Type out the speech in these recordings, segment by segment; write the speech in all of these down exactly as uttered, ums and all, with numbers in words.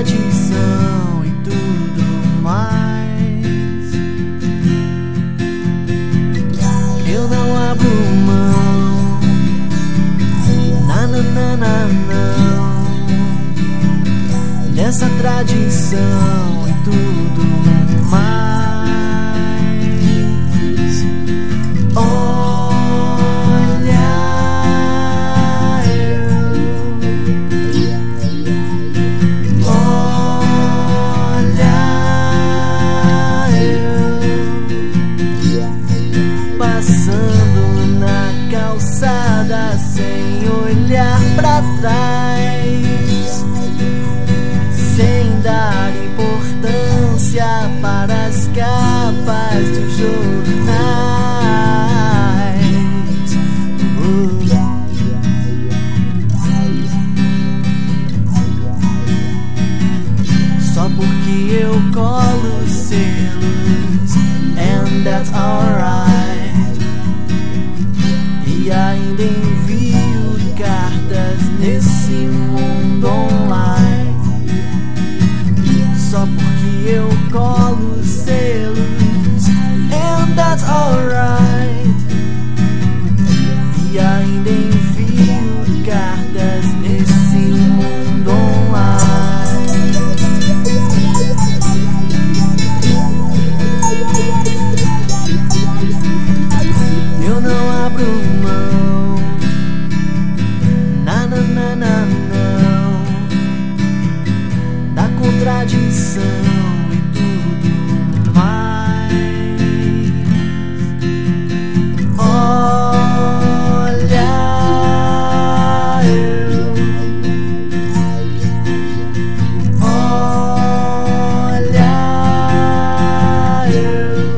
tradição e tudo mais. Eu não abro mão, na, na, na, na, não, dessa tradição e tudo mais. Passando na calçada sem olhar pra trás, sem dar importância para as capas dos jornais. uh. Só porque eu colo selos, and that's alright. E ainda envio cartas nesse mundo online. Só porque eu colo selos, and that's alright. E ainda envio cartas nesse mundo online. Eu não abro mão, na, na, na, na, não, da contradição e tudo mais. Olha eu, olha eu,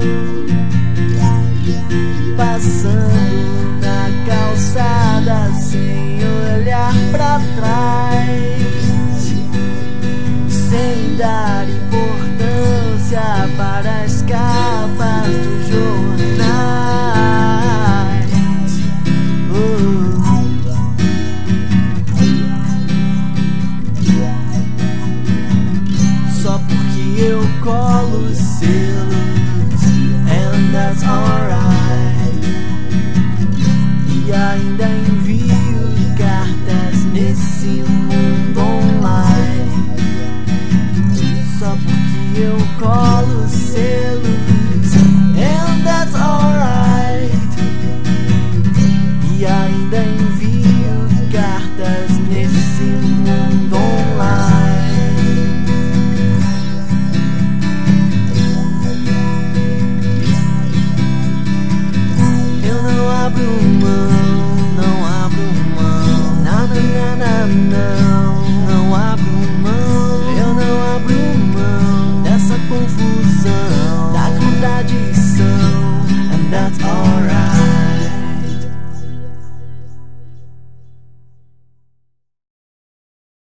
passando na calçada sem olhar pra trás, sem dar importância para as capas dos jornais. uh. Só porque eu colo selos, and that's alright. E ainda envio cartas nesse mundo online. Só porque eu colo